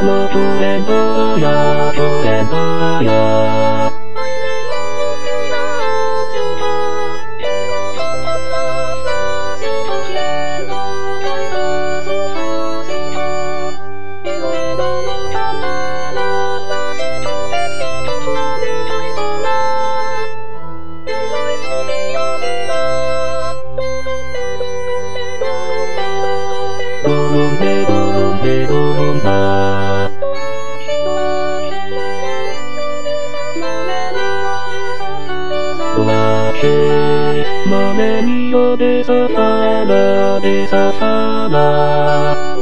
もトレンドやトレンドやドロンデドロンデドロンだドラケマネニオデサファラデサファラ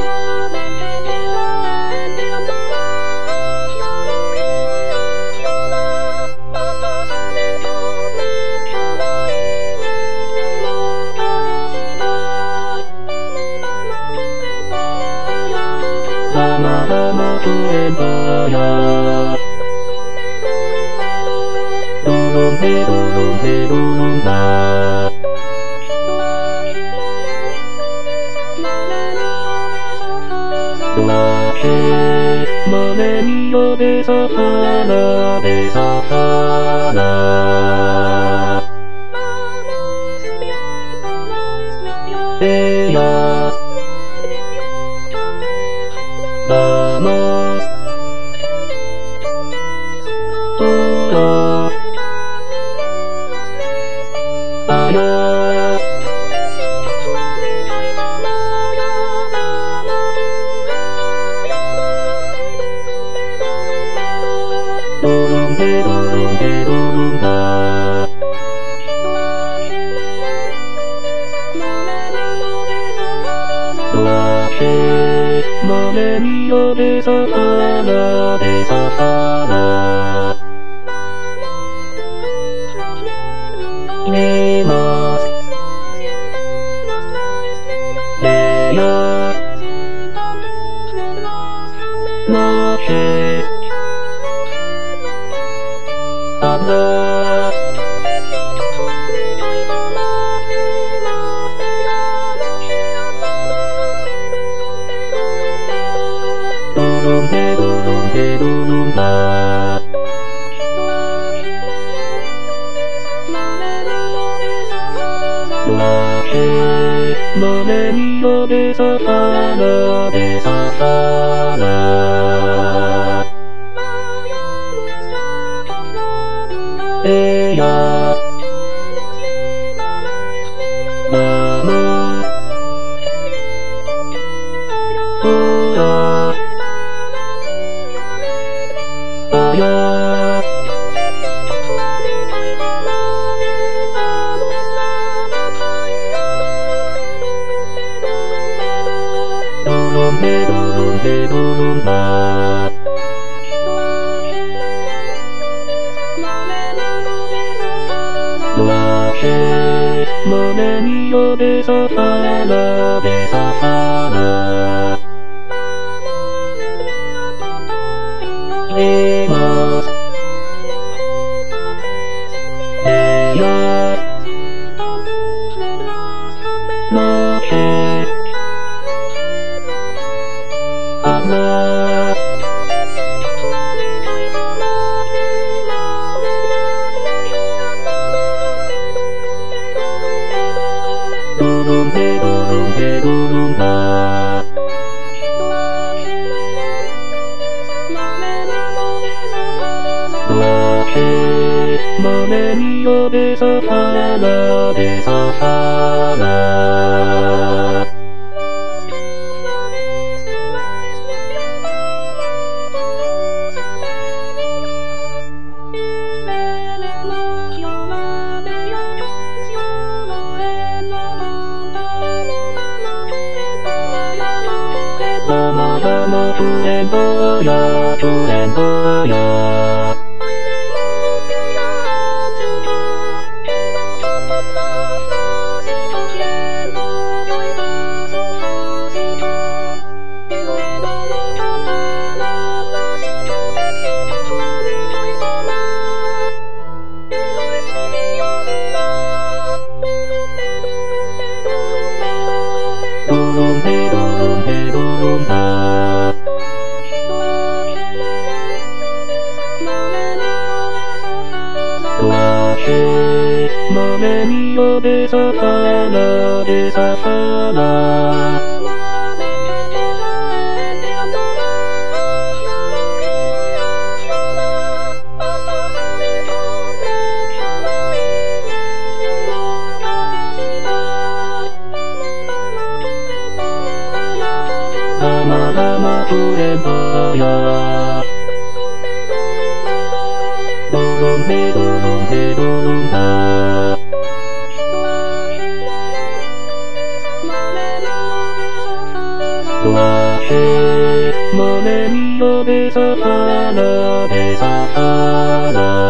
ラマラマトレンバヤドロンデドロンデドロンダドラケマネニオデサファラデサファラエヤラマトラアヤドロンデドロンデドロンダドラケマネニオデサファラデサファラネマスレヤマシェアラドロンデドロンデドロンダドラケマネニオデサファラデサファラエヤラマトラアヤドロンデドロンデドロンダドラケマネニオデサファラデサファラネマスレヤマシェアラドロンデドロンデドロンダドラケマネニオデサファラデサファララマラマトレンドやトレンドやドロンデドロンデドロンダ様々フレバやドロンベドロンベドロンだドアヘマネミヨベサファラベサファラ